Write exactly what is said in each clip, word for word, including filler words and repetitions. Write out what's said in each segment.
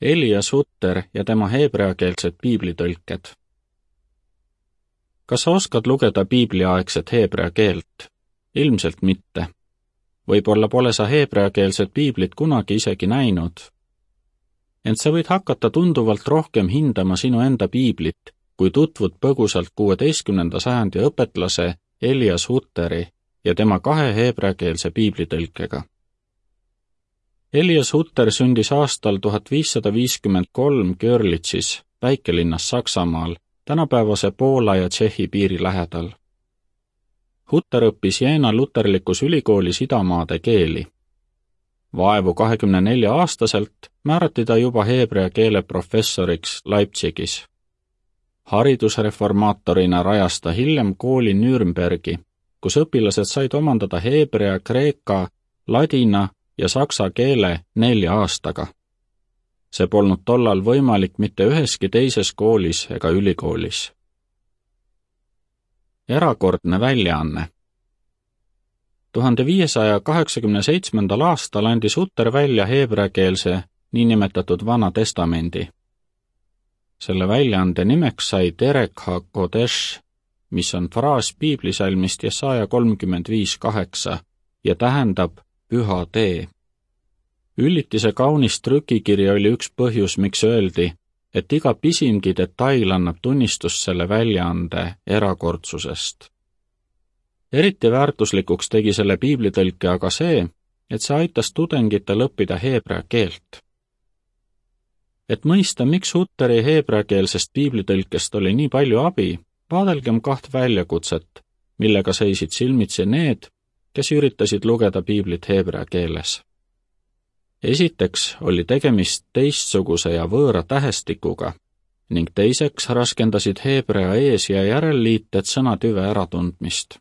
Elias Hutter ja tema heebreakeelsed piiblitõlked. Kas sa oskad lugeda piibliaegset heebrea keelt? Ilmselt mitte. Võib-olla pole sa heebreakeelset piiblit kunagi isegi näinud. Ent sa võid hakata tunduvalt rohkem hindama sinu enda piiblit, kui tutvud põgusalt kuueteistkümnenda sajandi õpetlase Elias Hutteri ja tema kahe heebreakeelse piiblitõlkega. Elias Hutter sündis aastal tuhat viissada viiskümmend kolm Görlitsis, väikelinnas Saksamaal, tänapäevase Poola ja Tšehhi piiri lähedal. Hutter õppis Jena luterlikus ülikoolis idamaade keeli. Vaevu kahekümne nelja aastaselt määrati ta juba heebrea keele professoriks Leipzigis. Haridusreformaatorina rajas ta hiljem kooli Nürnbergi, kus õpilased said omandada heebrea, kreeka, ladina ja saksa keele nelja aastaga. See polnud tollal võimalik mitte üheski teises koolis ega ülikoolis. Erakordne väljaanne. tuhande viiesaja kaheksakümne seitsmendal aastal andis Hutter välja heebreakeelse niinimetatud Vana Testamendi. Selle väljaande nimeks sai Derek HaKodesh, mis on fraas piiblisalmist Jesaja kolmkümmend viis kaheksa ja tähendab püha tee. Üllitise kaunis trükikiri oli üks põhjus, miks öeldi, et iga pisimgi detail annab tunnistust selle väljaande erakordsusest. Eriti väärtuslikuks tegi selle piiblitõlke aga see, et see aitas tudengitel õppida heebrea keelt. Et mõista, miks Hutteri heebreakeelsest piiblitõlkest oli nii palju abi, vaadelgem kaht väljakutset, millega seisid silmitsi need, kes üritasid lugeda piiblit heebrea keeles. Esiteks oli tegemist teistsuguse ja võõra tähestikuga ning teiseks raskendasid heebrea ees- ja järelliited sõnatüve äratundmist.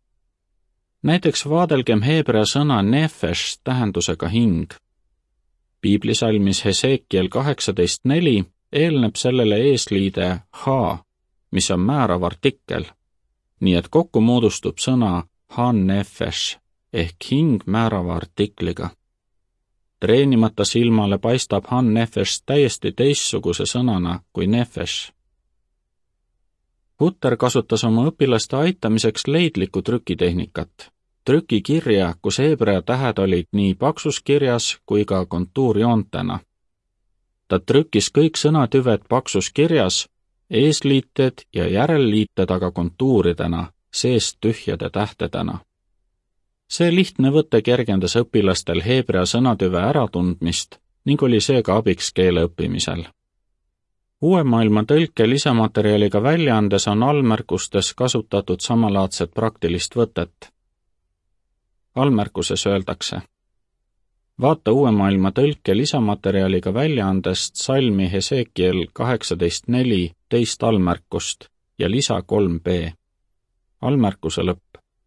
Näiteks vaadelgem heebrea sõna nefesh tähendusega hing. Piiblisalmis Hesekiel kaheksateist neli eelneb sellele eesliide ha, mis on määrav artikkel, nii et kokku moodustub sõna han-nefesh ehk hing määrava artikliga. Treenimata silmale paistab han-nefesh täiesti teistsuguse sõnana kui nefesh. Hutter kasutas oma õpilaste aitamiseks leidlikku trükitehnikat, trükikirja, kus heebrea tähed olid nii paksus kirjas kui ka kontuurjoontena. Ta trükkis kõik sõnatüved paksus kirjas, eesliited ja järelliited aga kontuuridena, seest tühjade tähtedena. See lihtne võte kergendas õpilastel heebrea sõnatüve äratundmist ning oli seega abiks keele õppimisel. Uue maailma tõlke lisamaterjaliga väljaandes on allmärkustes kasutatud samalaadset praktilist võtet. Allmärkuses öeldakse: vaata uue maailma tõlke lisamaterjaliga väljaandest salmi Hesekiel kaheksateist neli teist allmärkust ja lisa kolm b. Allmärkuse lõpp.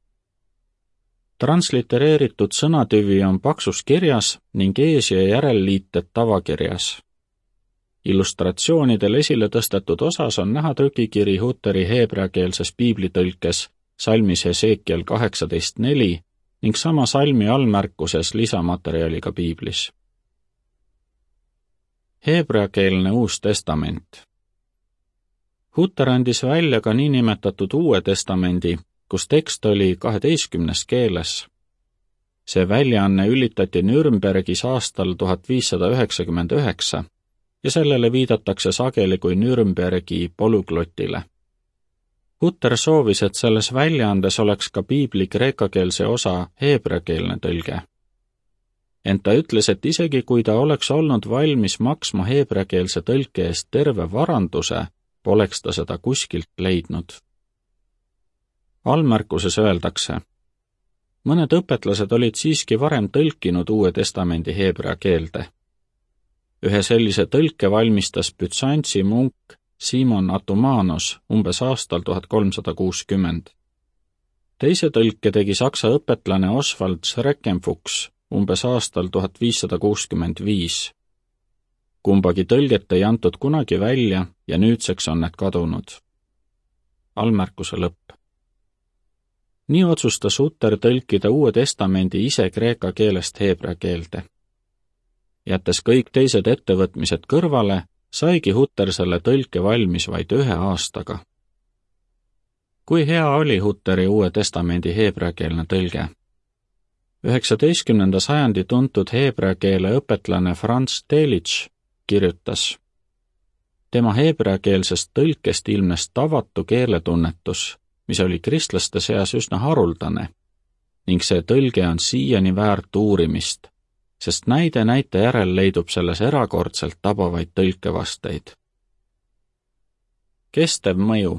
Translitereeritud sõnatüvi on paksus kirjas ning ees- ja järelliited tavakirjas. Illustratsioonidel esile tõstetud osas on näha trükikiri Hutteri heebreakeelses piiblitõlkes salmis Hesekiel kaheksateist neli ning sama salmi allmärkuses lisamaterjaliga piiblis. Heebreakeelne Uus Testament. Hutter andis välja ka niinimetatud Uue Testamendi, kus tekst oli kaheteistkümnes keeles. See väljaanne üllitati Nürnbergis aastal tuhat viissada üheksakümmend üheksa ja sellele viidatakse sageli kui Nürnbergi polüglotile. Hutter soovis, et selles väljaandes oleks ka piibli kreekakeelse osa heebreakeelne tõlge. Ent ta ütles, et isegi kui ta oleks olnud valmis maksma heebreakeelse tõlke eest terve varanduse, poleks ta seda kuskilt leidnud. Allmärkuses öeldakse: mõned õpetlased olid siiski varem tõlkinud Uue Testamendi heebrea keelde. Ühe sellise tõlke valmistas Bütsantsi munk Simon Atumanos umbes aastal tuhat kolmsada kuuskümmend. Teise tõlke tegi saksa õpetlane Oswald Schreckenfuchs umbes aastal tuhat viissada kuuskümmend viis. Kumbagi tõlget ei antud kunagi välja ja nüüdseks on need kadunud. Allmärkuse lõpp. Nii otsustas Hutter tõlkida Uue Testamendi ise kreeka keelest heebrea keelde. Jättes kõik teised ettevõtmised kõrvale, saigi Hutter selle tõlke valmis vaid ühe aastaga. Kui hea oli Hutteri Uue Testamendi heebreakeelne tõlge? üheksateistkümnenda sajandi tuntud heebreakeele õpetlane Franz Delitzsch kirjutas: tema heebreakeelsest tõlkest ilmnes tavatu keeletunnetus, mis oli kristlaste seas üsna haruldane, ning see tõlge on siiani väärt uurimist, sest näide näite järel leidub selles erakordselt tabavaid tõlkevasteid. Kestev mõju.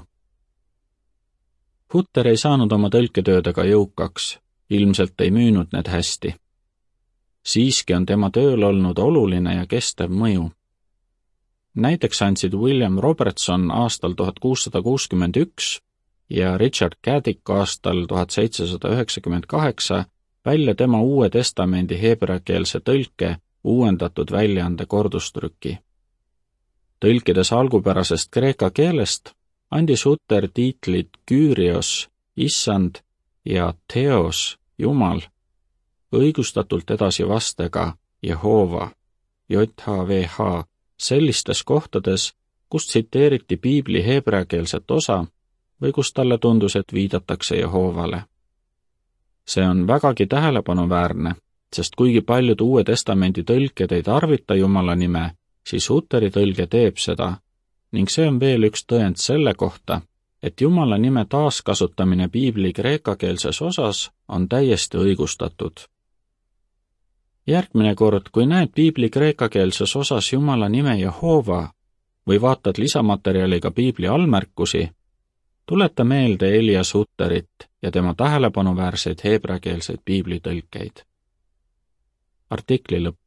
Hutter ei saanud oma tõlketöödega jõukaks, ilmselt ei müünud need hästi. Siiski on tema tööl olnud oluline ja kestev mõju. Näiteks andsid William Robertson aastal tuhat kuussada kuuskümmend üks ja Richard Caddick aastal tuhat seitsesada üheksakümmend kaheksa välja tema Uue Testamendi heebreakeelse tõlke uuendatud väljaande kordustrüki. Tõlkides algupärasest kreeka keelest andis Hutter tiitlid Kyrios, Issand ja Theos, Jumal, õigustatult edasi vastega Jehova, J H V H, sellistes kohtades, kus tsiteeriti piibli heebreakeelset osa või kus talle tundus, et viidatakse Jehovale. See on vägagi tähelepanuväärne, sest kuigi paljud Uue Testamendi tõlked ei tarvita Jumala nime, siis Hutteri tõlge teeb seda, ning see on veel üks tõend selle kohta, et Jumala nime taaskasutamine piibli kreekakeelses osas on täiesti õigustatud. Järgmine kord, kui näed piibli kreekakeelses osas Jumala nime Jehova või vaatad lisamaterjaliga piibli allmärkusi, tuleta meelde Elias Hutterit ja tema tähelepanuväärseid heebreakeelseid piiblitõlkeid. Artikli lõpp.